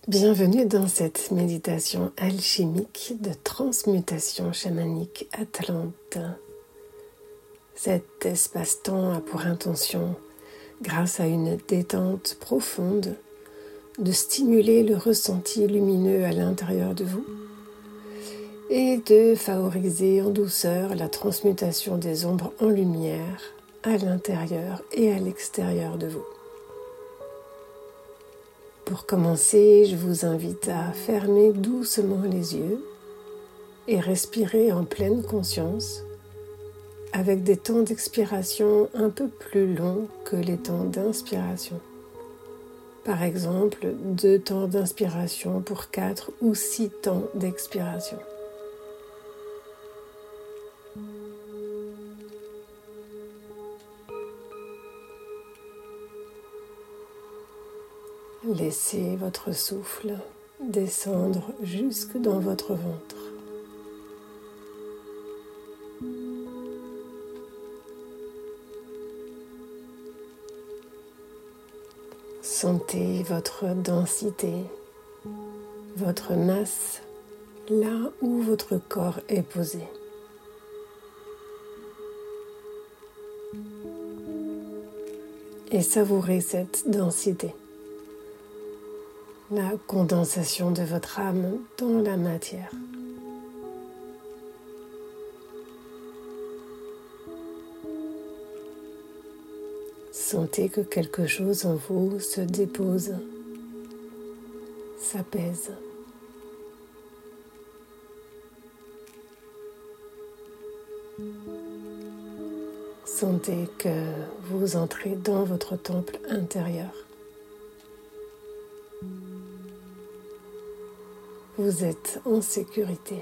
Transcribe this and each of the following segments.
Bienvenue dans cette méditation alchimique de transmutation chamanique Atlante. Cet espace-temps a pour intention, grâce à une détente profonde, de stimuler le ressenti lumineux à l'intérieur de vous et de favoriser en douceur la transmutation des ombres en lumière à l'intérieur et à l'extérieur de vous. Pour commencer, je vous invite à fermer doucement les yeux et respirer en pleine conscience avec des temps d'expiration un peu plus longs que les temps d'inspiration. Par exemple, 2 temps d'inspiration pour 4 ou 6 temps d'expiration. Laissez votre souffle descendre jusque dans votre ventre. Sentez votre densité, votre masse, là où votre corps est posé. Et savourez cette densité. La condensation de votre âme dans la matière. Sentez que quelque chose en vous se dépose, s'apaise. Sentez que vous entrez dans votre temple intérieur. Vous êtes en sécurité.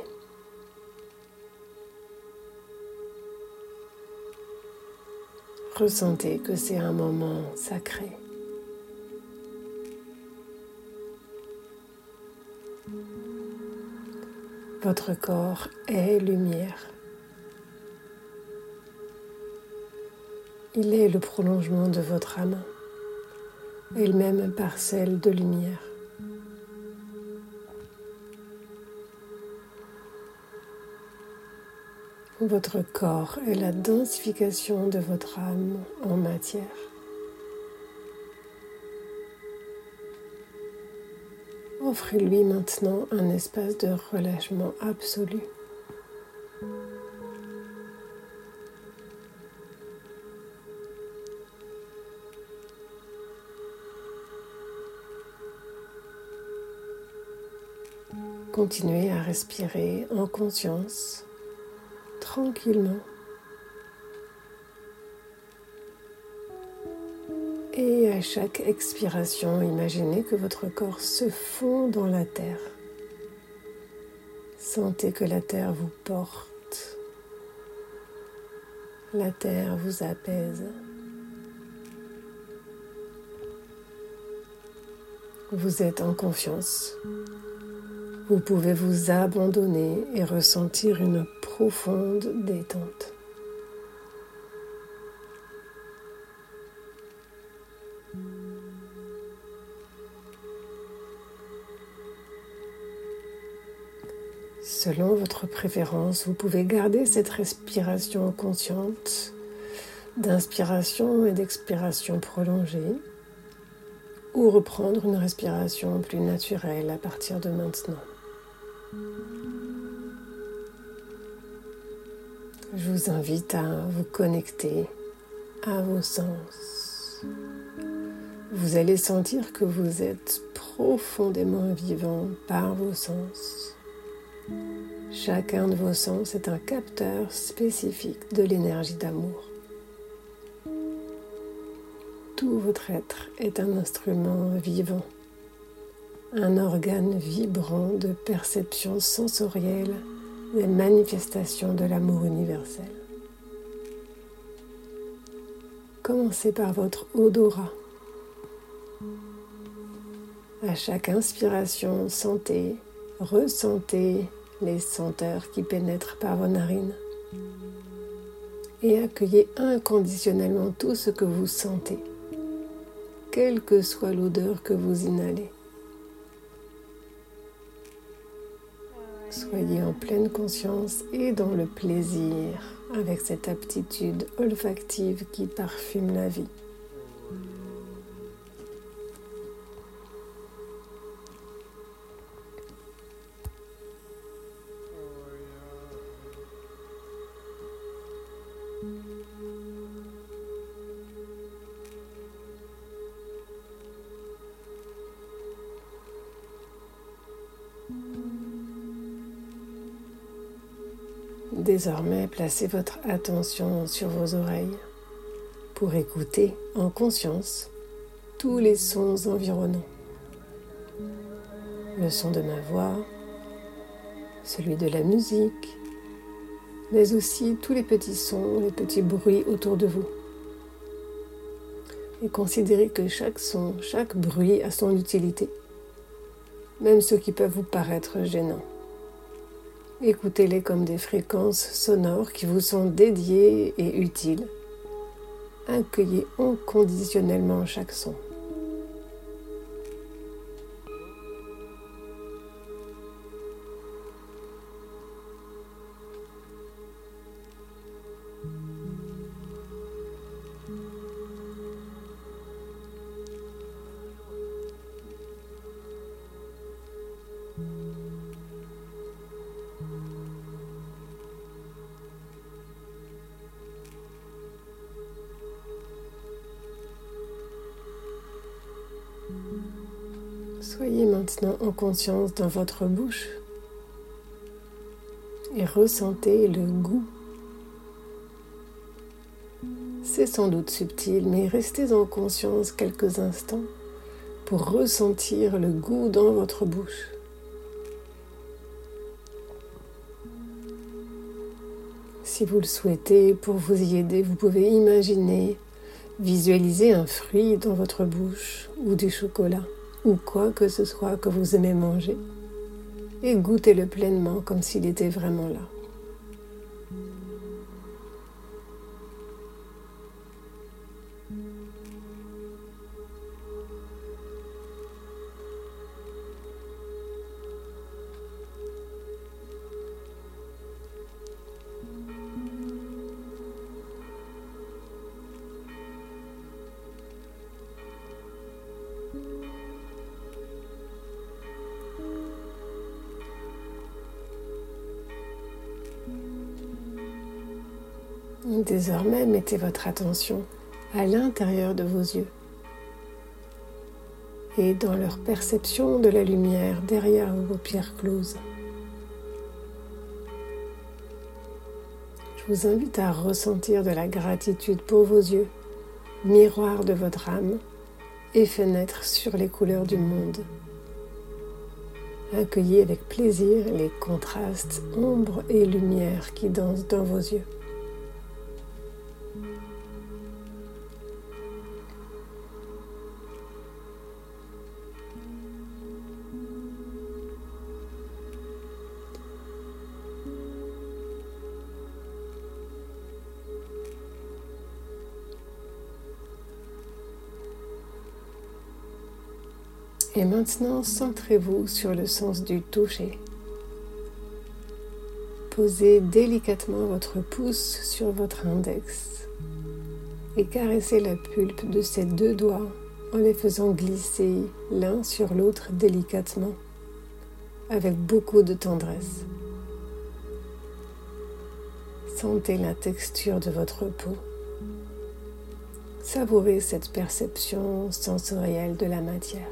Ressentez que c'est un moment sacré. Votre corps est lumière. Il est le prolongement de votre âme, elle-même parcelle de lumière. Votre corps est la densification de votre âme en matière. Offrez-lui maintenant un espace de relâchement absolu. Continuez à respirer en conscience, tranquillement. Et à chaque expiration, imaginez que votre corps se fond dans la terre. Sentez que la terre vous porte. La terre vous apaise. Vous êtes en confiance. Vous pouvez vous abandonner et ressentir une profonde détente. Selon votre préférence, vous pouvez garder cette respiration consciente d'inspiration et d'expiration prolongée ou reprendre une respiration plus naturelle à partir de maintenant. Je vous invite à vous connecter à vos sens. Vous allez sentir que vous êtes profondément vivant par vos sens. Chacun de vos sens est un capteur spécifique de l'énergie d'amour. Tout votre être est un instrument vivant, un organe vibrant de perception sensorielle des manifestations de l'amour universel. Commencez par votre odorat. À chaque inspiration, ressentez les senteurs qui pénètrent par vos narines et accueillez inconditionnellement tout ce que vous sentez, quelle que soit l'odeur que vous inhalez. Soyez en pleine conscience et dans le plaisir avec cette aptitude olfactive qui parfume la vie. Désormais, placez votre attention sur vos oreilles pour écouter en conscience tous les sons environnants. Le son de ma voix, celui de la musique, mais aussi tous les petits sons, les petits bruits autour de vous. Et considérez que chaque son, chaque bruit a son utilité, même ceux qui peuvent vous paraître gênants. Écoutez-les comme des fréquences sonores qui vous sont dédiées et utiles. Accueillez inconditionnellement chaque son. Soyez maintenant en conscience dans votre bouche et ressentez le goût. C'est sans doute subtil, mais restez en conscience quelques instants pour ressentir le goût dans votre bouche. Si vous le souhaitez, pour vous y aider, vous pouvez imaginer, visualiser un fruit dans votre bouche ou du chocolat ou quoi que ce soit que vous aimez manger et goûtez-le pleinement comme s'il était vraiment là. Désormais, mettez votre attention à l'intérieur de vos yeux et dans leur perception de la lumière derrière vos paupières closes. Je vous invite à ressentir de la gratitude pour vos yeux, miroir de votre âme et fenêtre sur les couleurs du monde. Accueillez avec plaisir les contrastes ombre et lumière qui dansent dans vos yeux. Et maintenant, centrez-vous sur le sens du toucher. Posez délicatement votre pouce sur votre index et caressez la pulpe de ces deux doigts en les faisant glisser l'un sur l'autre délicatement, avec beaucoup de tendresse. Sentez la texture de votre peau. Savourez cette perception sensorielle de la matière.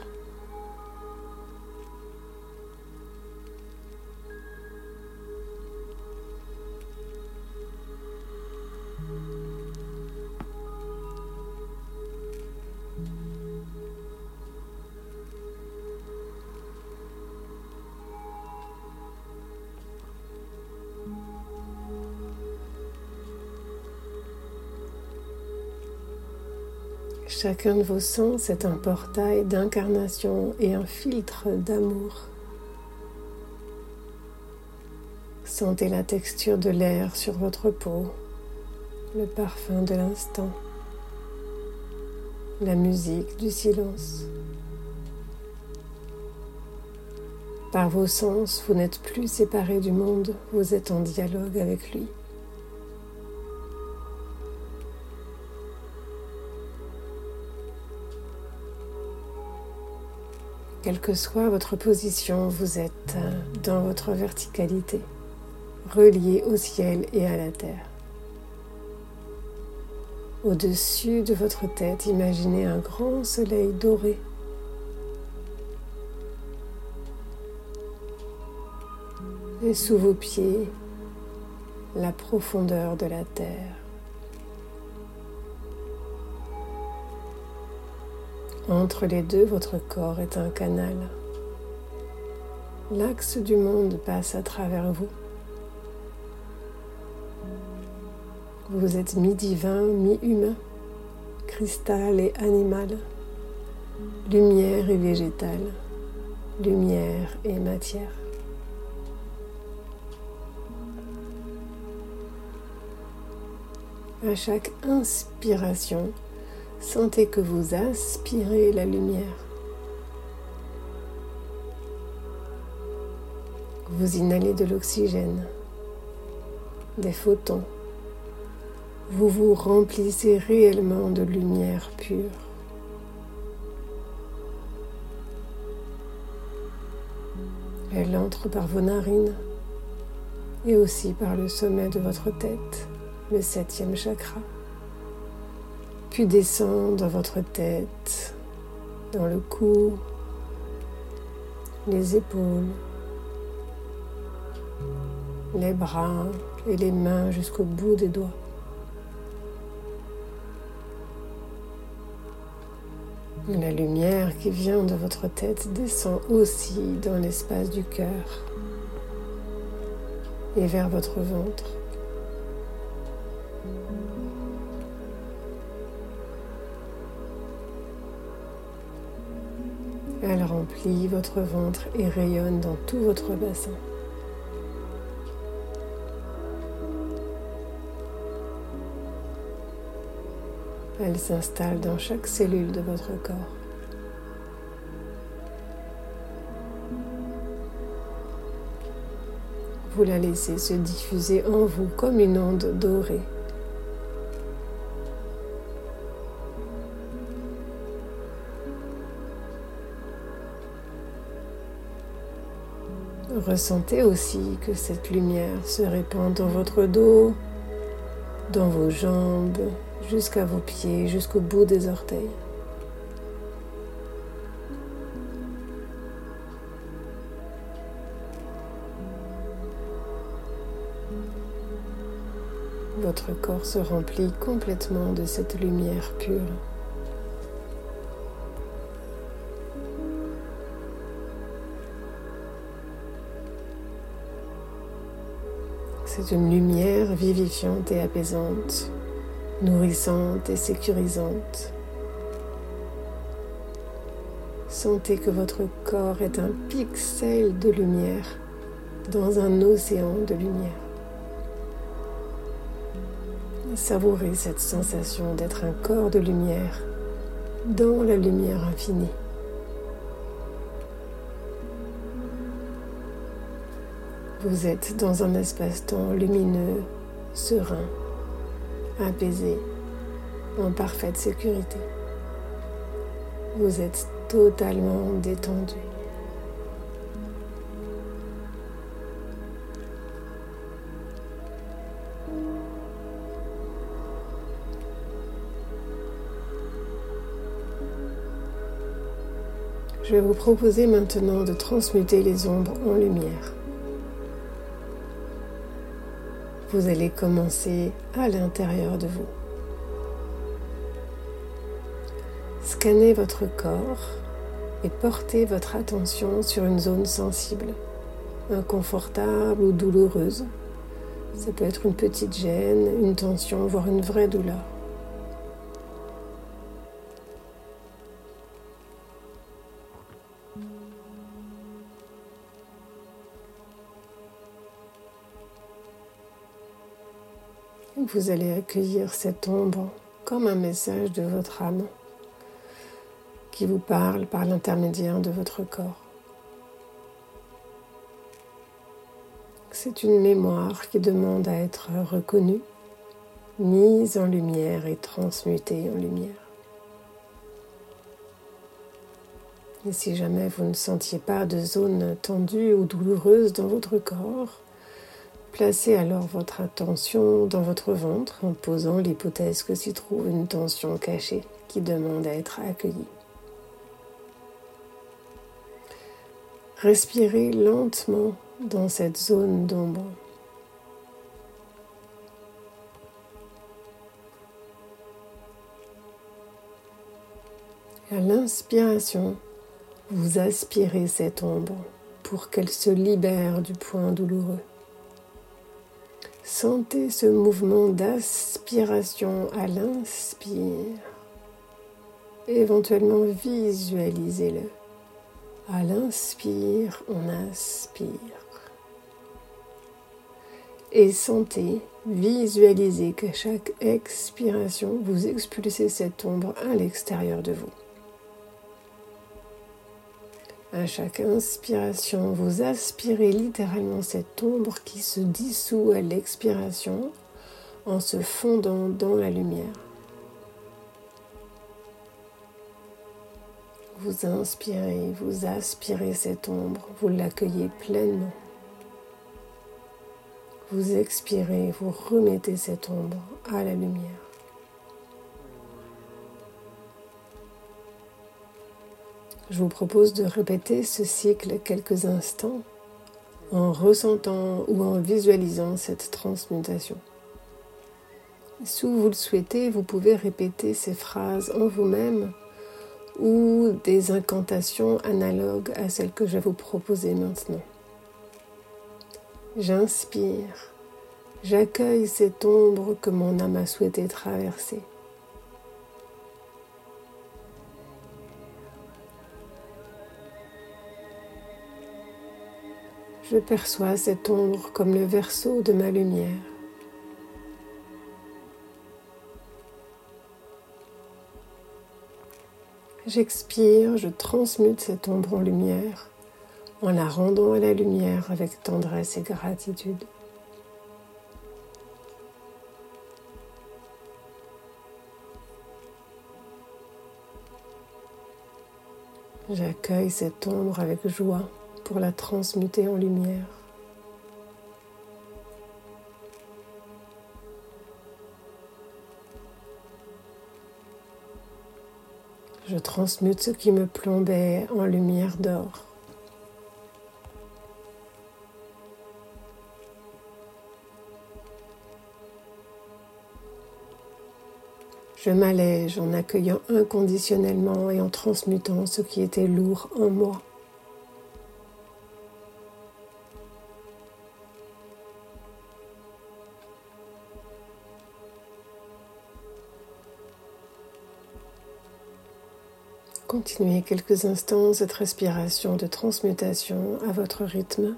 Chacun de vos sens est un portail d'incarnation et un filtre d'amour. Sentez la texture de l'air sur votre peau, le parfum de l'instant, la musique du silence. Par vos sens, vous n'êtes plus séparés du monde, vous êtes en dialogue avec lui. Quelle que soit votre position, vous êtes dans votre verticalité, relié au ciel et à la terre. Au-dessus de votre tête, imaginez un grand soleil doré. Et sous vos pieds, la profondeur de la terre. Entre les deux, votre corps est un canal. L'axe du monde passe à travers vous. Vous êtes mi-divin, mi-humain, cristal et animal, lumière et végétal, lumière et matière. À chaque inspiration, sentez que vous aspirez la lumière. Vous inhalez de l'oxygène, des photons. Vous vous remplissez réellement de lumière pure. Elle entre par vos narines et aussi par le sommet de votre tête, le 7e chakra. Puis descend dans votre tête, dans le cou, les épaules, les bras et les mains jusqu'au bout des doigts. La lumière qui vient de votre tête descend aussi dans l'espace du cœur et vers votre ventre. Elle remplit votre ventre et rayonne dans tout votre bassin. Elle s'installe dans chaque cellule de votre corps. Vous la laissez se diffuser en vous comme une onde dorée. Ressentez aussi que cette lumière se répand dans votre dos, dans vos jambes, jusqu'à vos pieds, jusqu'au bout des orteils. Votre corps se remplit complètement de cette lumière pure. C'est une lumière vivifiante et apaisante, nourrissante et sécurisante. Sentez que votre corps est un pixel de lumière dans un océan de lumière. Savourez cette sensation d'être un corps de lumière dans la lumière infinie. Vous êtes dans un espace-temps lumineux, serein, apaisé, en parfaite sécurité. Vous êtes totalement détendu. Je vais vous proposer maintenant de transmuter les ombres en lumière. Vous allez commencer à l'intérieur de vous. Scannez votre corps et portez votre attention sur une zone sensible, inconfortable ou douloureuse. Ça peut être une petite gêne, une tension, voire une vraie douleur. Vous allez accueillir cette ombre comme un message de votre âme qui vous parle par l'intermédiaire de votre corps. C'est une mémoire qui demande à être reconnue, mise en lumière et transmutée en lumière. Et si jamais vous ne sentiez pas de zone tendue ou douloureuse dans votre corps, placez alors votre attention dans votre ventre en posant l'hypothèse que s'y trouve une tension cachée qui demande à être accueillie. Respirez lentement dans cette zone d'ombre. À l'inspiration, vous aspirez cette ombre pour qu'elle se libère du point douloureux. Sentez ce mouvement d'aspiration à l'inspire. Éventuellement visualisez-le. À l'inspire, on aspire. Et sentez, visualisez qu'à chaque expiration, vous expulsez cette ombre à l'extérieur de vous. À chaque inspiration, vous aspirez littéralement cette ombre qui se dissout à l'expiration en se fondant dans la lumière. Vous inspirez, vous aspirez cette ombre, vous l'accueillez pleinement. Vous expirez, vous remettez cette ombre à la lumière. Je vous propose de répéter ce cycle quelques instants en ressentant ou en visualisant cette transmutation. Si vous le souhaitez, vous pouvez répéter ces phrases en vous-même ou des incantations analogues à celles que je vais vous proposer maintenant. J'inspire, j'accueille cette ombre que mon âme a souhaité traverser. Je perçois cette ombre comme le verso de ma lumière. J'expire, je transmute cette ombre en lumière, en la rendant à la lumière avec tendresse et gratitude. J'accueille cette ombre avec joie pour la transmuter en lumière. Je transmute ce qui me plombait en lumière d'or. Je m'allège en accueillant inconditionnellement et en transmutant ce qui était lourd en moi. Continuez quelques instants cette respiration de transmutation à votre rythme.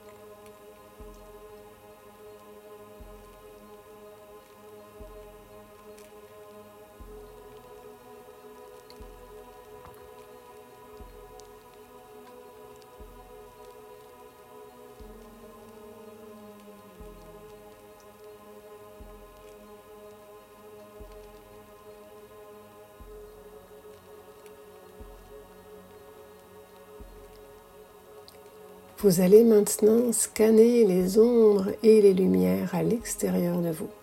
Vous allez maintenant scanner les ombres et les lumières à l'extérieur de vous.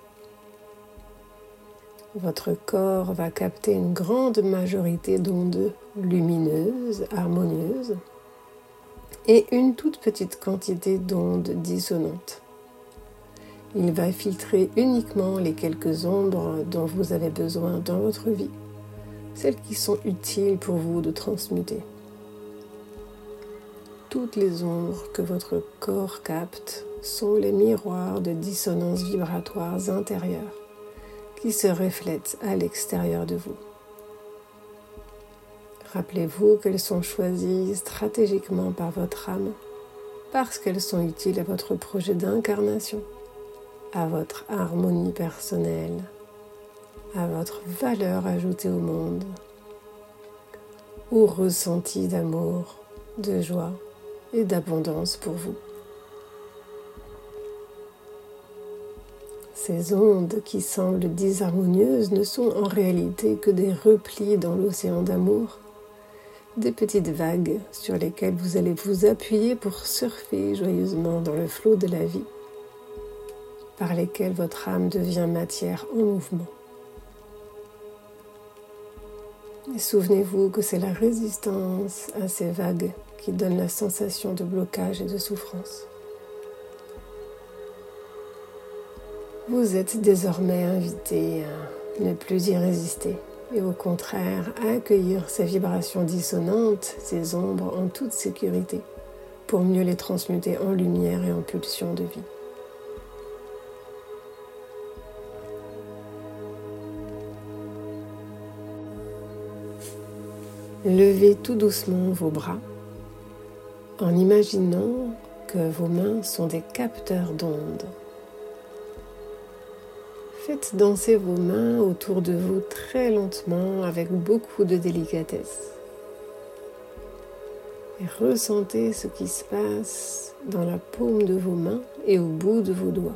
Votre corps va capter une grande majorité d'ondes lumineuses, harmonieuses, et une toute petite quantité d'ondes dissonantes. Il va filtrer uniquement les quelques ombres dont vous avez besoin dans votre vie, celles qui sont utiles pour vous de transmuter. Toutes les ombres que votre corps capte sont les miroirs de dissonances vibratoires intérieures qui se reflètent à l'extérieur de vous. Rappelez-vous qu'elles sont choisies stratégiquement par votre âme parce qu'elles sont utiles à votre projet d'incarnation, à votre harmonie personnelle, à votre valeur ajoutée au monde, au ressenti d'amour, de joie et d'abondance pour vous. Ces ondes qui semblent disharmonieuses ne sont en réalité que des replis dans l'océan d'amour, des petites vagues sur lesquelles vous allez vous appuyer pour surfer joyeusement dans le flot de la vie, par lesquelles votre âme devient matière en mouvement. Et souvenez-vous que c'est la résistance à ces vagues qui donne la sensation de blocage et de souffrance. Vous êtes désormais invité à ne plus y résister et au contraire à accueillir ces vibrations dissonantes, ces ombres en toute sécurité pour mieux les transmuter en lumière et en pulsion de vie. Levez tout doucement vos bras en imaginant que vos mains sont des capteurs d'ondes. Faites danser vos mains autour de vous très lentement avec beaucoup de délicatesse. Et ressentez ce qui se passe dans la paume de vos mains et au bout de vos doigts.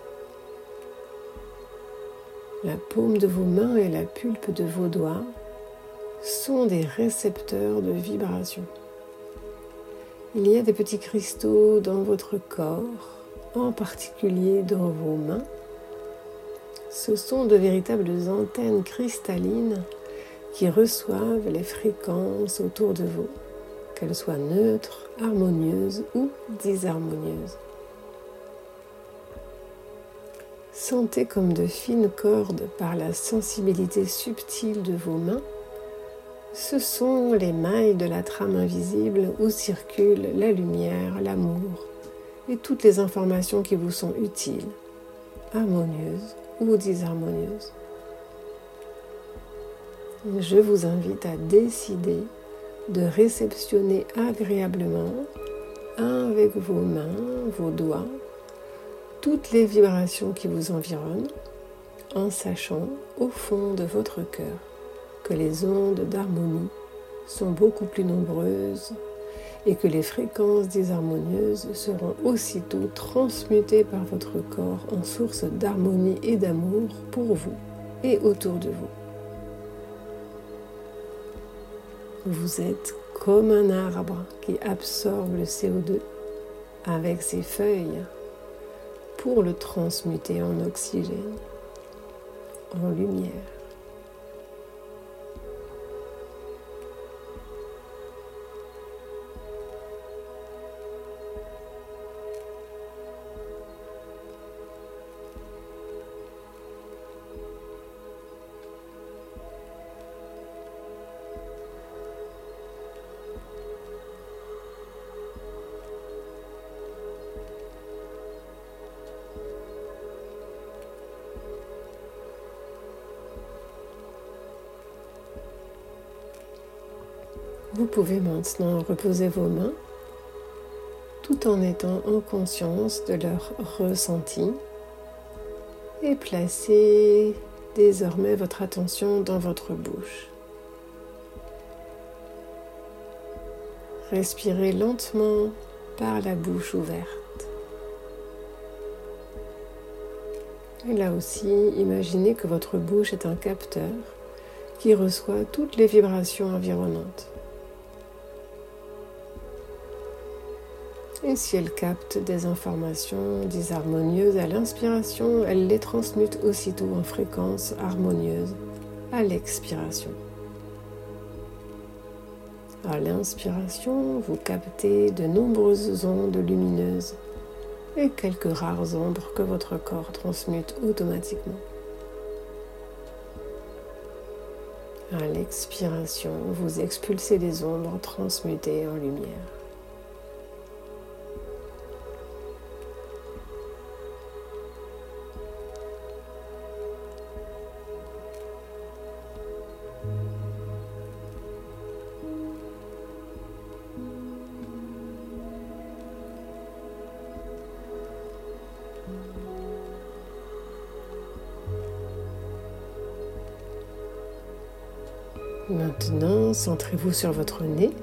La paume de vos mains et la pulpe de vos doigts sont des récepteurs de vibrations. Il y a des petits cristaux dans votre corps, en particulier dans vos mains. Ce sont de véritables antennes cristallines qui reçoivent les fréquences autour de vous, qu'elles soient neutres, harmonieuses ou disharmonieuses. Sentez comme de fines cordes par la sensibilité subtile de vos mains. Ce sont les mailles de la trame invisible où circulent la lumière, l'amour et toutes les informations qui vous sont utiles, harmonieuses ou disharmonieuses. Je vous invite à décider de réceptionner agréablement, avec vos mains, vos doigts, toutes les vibrations qui vous environnent, en sachant au fond de votre cœur que les ondes d'harmonie sont beaucoup plus nombreuses et que les fréquences disharmonieuses seront aussitôt transmutées par votre corps en source d'harmonie et d'amour pour vous et autour de vous. Vous êtes comme un arbre qui absorbe le CO2 avec ses feuilles pour le transmuter en oxygène, en lumière. Vous pouvez maintenant reposer vos mains tout en étant en conscience de leur ressenti et placer désormais votre attention dans votre bouche. Respirez lentement par la bouche ouverte. Et là aussi, imaginez que votre bouche est un capteur qui reçoit toutes les vibrations environnantes. Et si elle capte des informations disharmonieuses à l'inspiration, elle les transmute aussitôt en fréquences harmonieuses à l'expiration. À l'inspiration, vous captez de nombreuses ondes lumineuses et quelques rares ombres que votre corps transmute automatiquement. À l'expiration, vous expulsez les ombres transmutées en lumière. Maintenant, centrez-vous sur votre nez.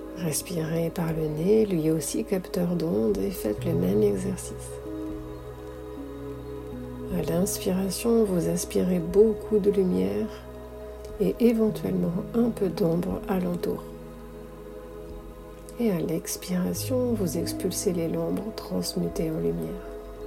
Respirez par le nez, lui aussi capteur d'ondes, et faites le même exercice. l'inspiration, vous aspirez beaucoup de lumière et éventuellement un peu d'ombre alentour. Et à l'expiration, vous expulsez l'ombre transmutée en lumière.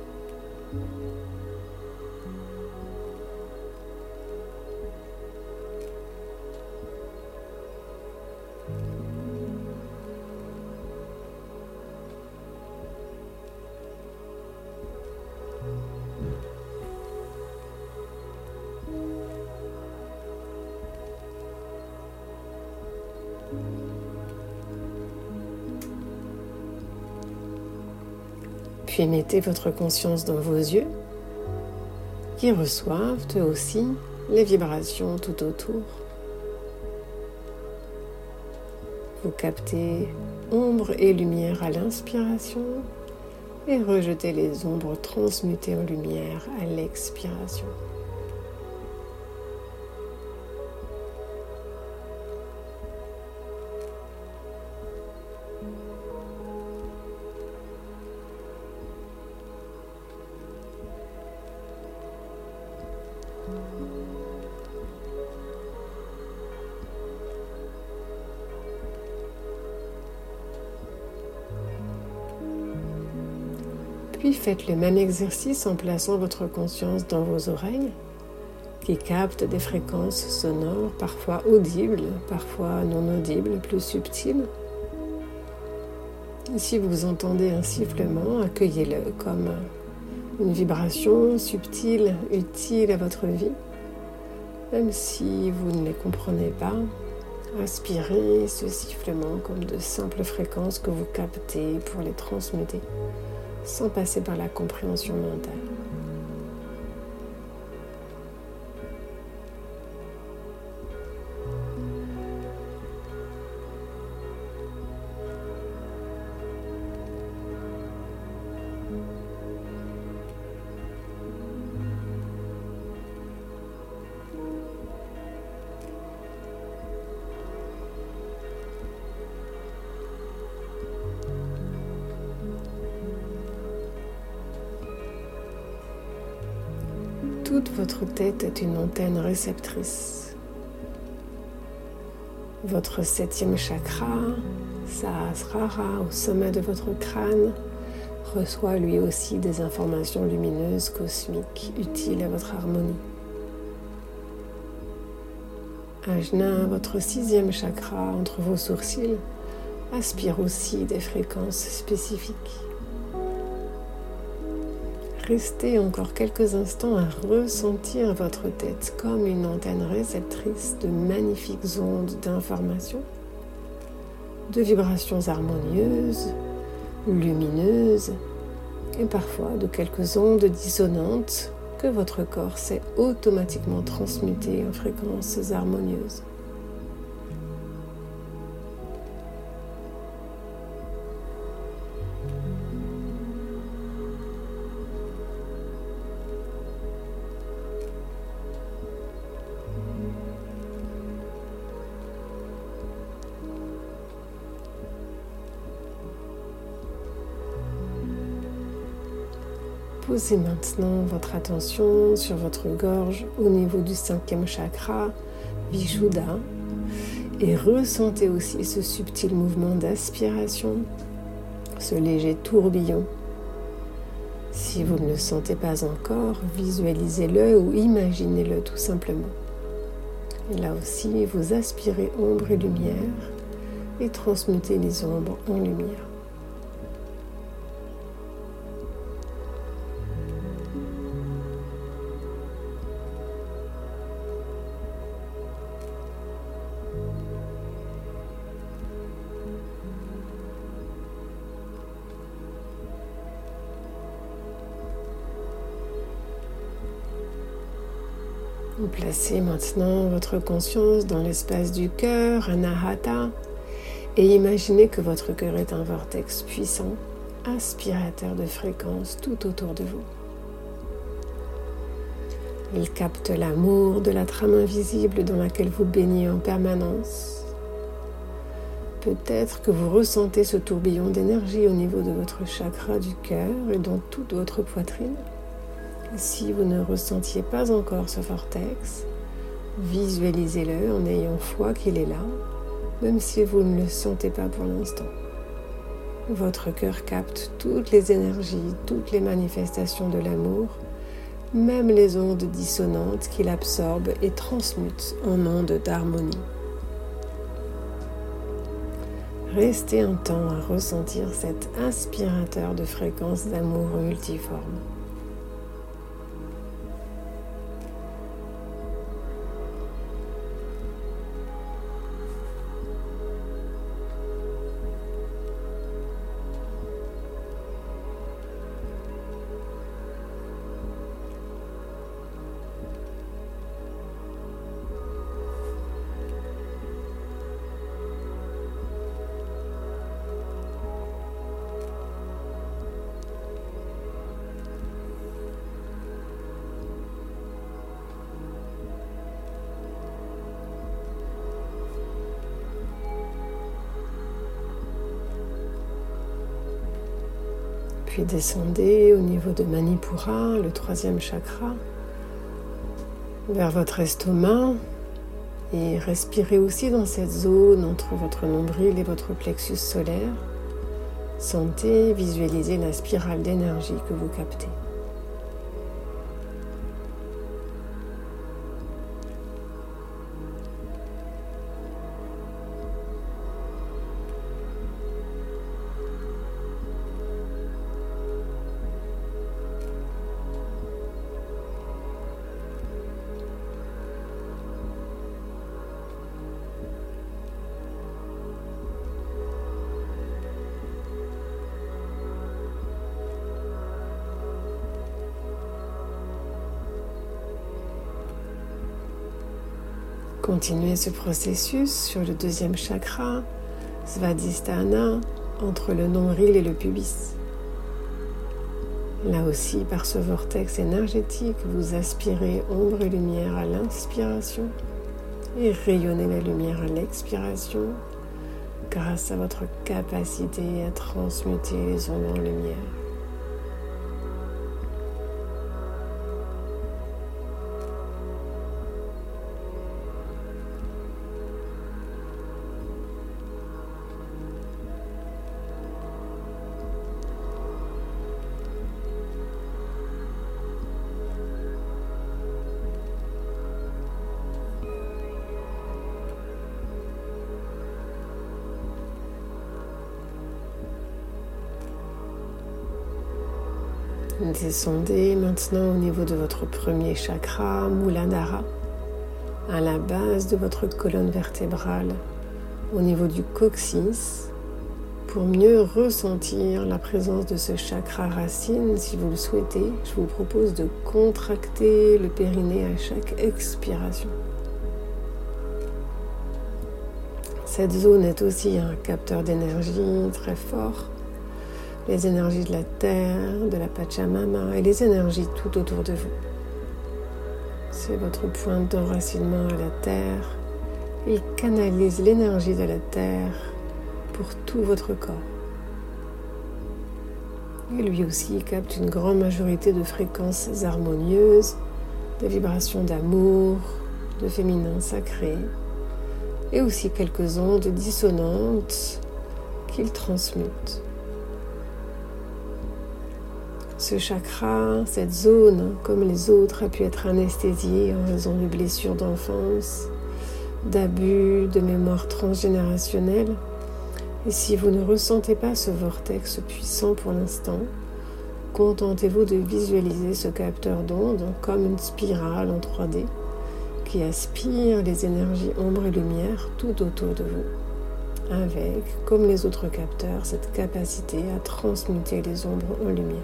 Puis mettez votre conscience dans vos yeux qui reçoivent eux aussi les vibrations tout autour. Vous captez ombre et lumière à l'inspiration et rejetez les ombres transmutées en lumière à l'expiration. Puis faites le même exercice en plaçant votre conscience dans vos oreilles, qui captent des fréquences sonores, parfois audibles, parfois non audibles, plus subtiles. Et si vous entendez un sifflement, accueillez-le comme une vibration subtile, utile à votre vie. Même si vous ne les comprenez pas, inspirez ce sifflement comme de simples fréquences que vous captez pour les transmuter, sans passer par la compréhension mentale. Toute votre tête est une antenne réceptrice. Votre 7e chakra, Sahasrara, au sommet de votre crâne, reçoit lui aussi des informations lumineuses cosmiques utiles à votre harmonie. Ajna, votre 6e chakra entre vos sourcils, aspire aussi des fréquences spécifiques. Restez encore quelques instants à ressentir votre tête comme une antenne réceptrice de magnifiques ondes d'information, de vibrations harmonieuses, lumineuses et parfois de quelques ondes dissonantes que votre corps sait automatiquement transmuter en fréquences harmonieuses. Posez maintenant votre attention sur votre gorge au niveau du 5e chakra, Vishuddha, et ressentez aussi ce subtil mouvement d'aspiration, ce léger tourbillon. Si vous ne le sentez pas encore, visualisez-le ou imaginez-le tout simplement. Et là aussi, vous aspirez ombre et lumière et transmutez les ombres en lumière. Vous placez maintenant votre conscience dans l'espace du cœur, Anahata, et imaginez que votre cœur est un vortex puissant, aspirateur de fréquences tout autour de vous. Il capte l'amour de la trame invisible dans laquelle vous baignez en permanence. Peut-être que vous ressentez ce tourbillon d'énergie au niveau de votre chakra du cœur et dans toute votre poitrine. Si vous ne ressentiez pas encore ce vortex, visualisez-le en ayant foi qu'il est là, même si vous ne le sentez pas pour l'instant. Votre cœur capte toutes les énergies, toutes les manifestations de l'amour, même les ondes dissonantes qu'il absorbe et transmute en ondes d'harmonie. Restez un temps à ressentir cet aspirateur de fréquences d'amour multiforme. Puis descendez au niveau de Manipura, le 3e chakra, vers votre estomac et respirez aussi dans cette zone entre votre nombril et votre plexus solaire. Sentez, visualisez la spirale d'énergie que vous captez. Continuez ce processus sur le 2e chakra, Svadhisthana, entre le nombril et le pubis. Là aussi, par ce vortex énergétique, vous aspirez ombre et lumière à l'inspiration et rayonnez la lumière à l'expiration grâce à votre capacité à transmuter les ondes en lumière. Descendez maintenant au niveau de votre 1er chakra, Muladhara, à la base de votre colonne vertébrale, au niveau du coccyx, pour mieux ressentir la présence de ce chakra racine. Si vous le souhaitez, je vous propose de contracter le périnée à chaque expiration. Cette zone est aussi un capteur d'énergie très fort. Les énergies de la terre, de la Pachamama et les énergies tout autour de vous. C'est votre point d'enracinement à la terre. Il canalise l'énergie de la terre pour tout votre corps. Et lui aussi capte une grande majorité de fréquences harmonieuses, de vibrations d'amour, de féminin sacré, et aussi quelques ondes dissonantes qu'il transmute. Ce chakra, cette zone, comme les autres, a pu être anesthésiée en raison de blessures d'enfance, d'abus, de mémoire transgénérationnelle. Et si vous ne ressentez pas ce vortex puissant pour l'instant, contentez-vous de visualiser ce capteur d'ondes comme une spirale en 3D qui aspire les énergies ombre et lumière tout autour de vous, avec, comme les autres capteurs, cette capacité à transmuter les ombres en lumière.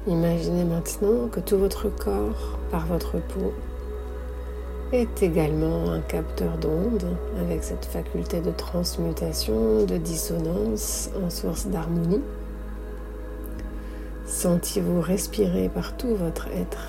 Imaginez maintenant que tout votre corps, par votre peau, est également un capteur d'ondes avec cette faculté de transmutation, de dissonance en source d'harmonie. Sentez-vous respirer par tout votre être,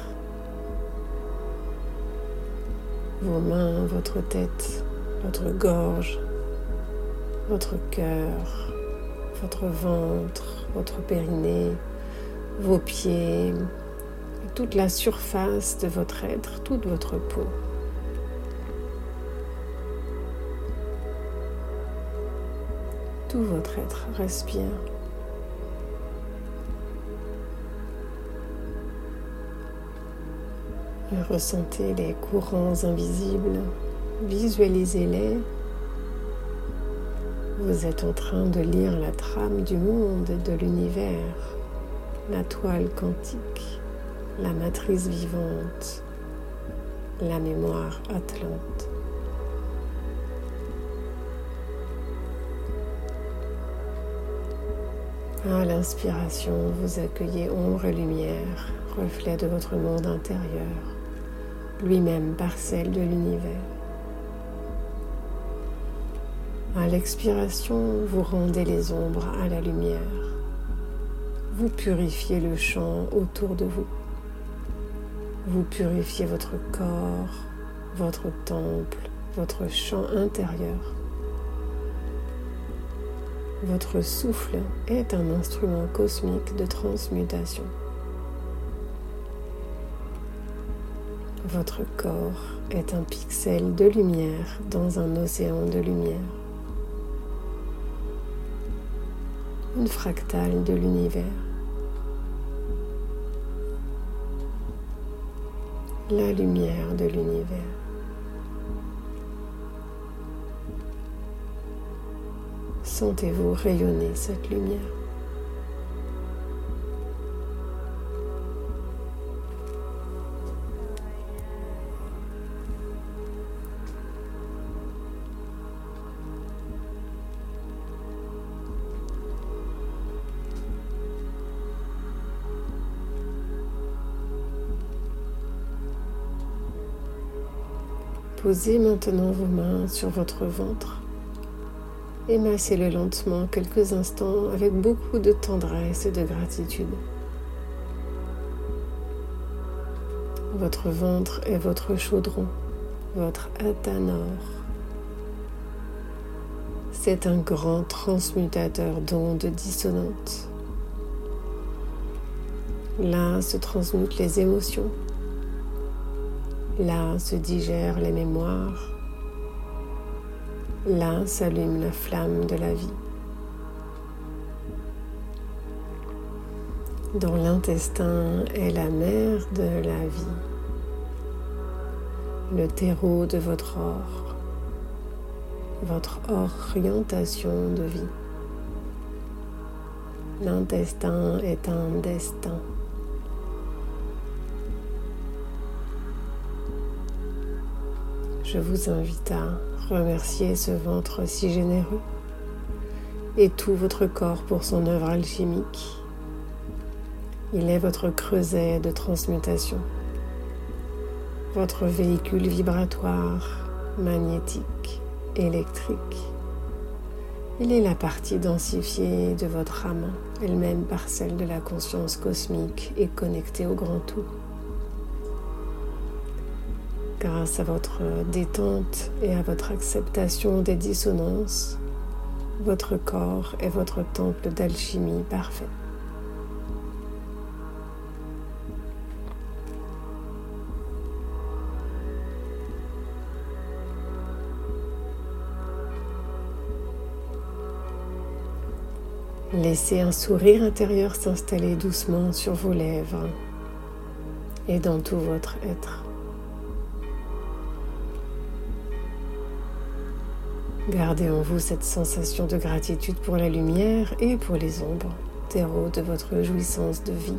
vos mains, votre tête, votre gorge, votre cœur, votre ventre, votre périnée, vos pieds, toute la surface de votre être, toute votre peau. Tout votre être respire. Et ressentez les courants invisibles, visualisez-les. Vous êtes en train de lire la trame du monde et de l'univers, la toile quantique, la matrice vivante, la mémoire atlante. À l'inspiration, vous accueillez ombre et lumière, reflet de votre monde intérieur, lui-même parcelle de l'univers. À l'expiration, vous rendez les ombres à la lumière. Vous purifiez le champ autour de vous. Vous purifiez votre corps, votre temple, votre champ intérieur. Votre souffle est un instrument cosmique de transmutation. Votre corps est un pixel de lumière dans un océan de lumière. Une fractale de l'univers. La lumière de l'univers. Sentez-vous rayonner cette lumière. Posez maintenant vos mains sur votre ventre et massez-le lentement quelques instants avec beaucoup de tendresse et de gratitude. Votre ventre est votre chaudron, votre athanor. C'est un grand transmutateur d'ondes dissonantes. Là se transmutent les émotions. Là se digèrent les mémoires. Là s'allume la flamme de la vie. Dans l'intestin est la mer de la vie, le terreau de votre orientation de vie. L'intestin est un destin. Je vous invite à remercier ce ventre si généreux et tout votre corps pour son œuvre alchimique. Il est votre creuset de transmutation, votre véhicule vibratoire, magnétique, électrique. Il est la partie densifiée de votre âme, elle-même parcelle de la conscience cosmique et connectée au grand tout. Grâce à votre détente et à votre acceptation des dissonances, votre corps est votre temple d'alchimie parfait. Laissez un sourire intérieur s'installer doucement sur vos lèvres et dans tout votre être. Gardez en vous cette sensation de gratitude pour la lumière et pour les ombres, terreau de votre jouissance de vie.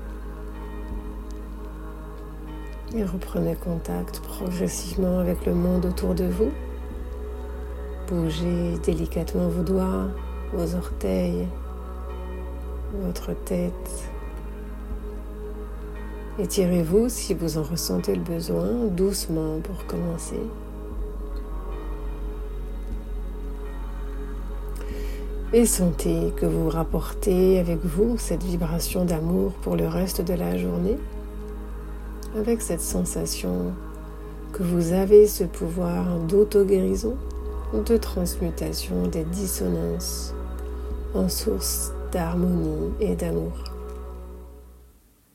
Et reprenez contact progressivement avec le monde autour de vous. Bougez délicatement vos doigts, vos orteils, votre tête, Étirez-vous si vous en ressentez le besoin, doucement pour commencer. Et sentez que vous rapportez avec vous cette vibration d'amour pour le reste de la journée, avec cette sensation que vous avez ce pouvoir d'auto-guérison, de transmutation des dissonances en source d'harmonie et d'amour.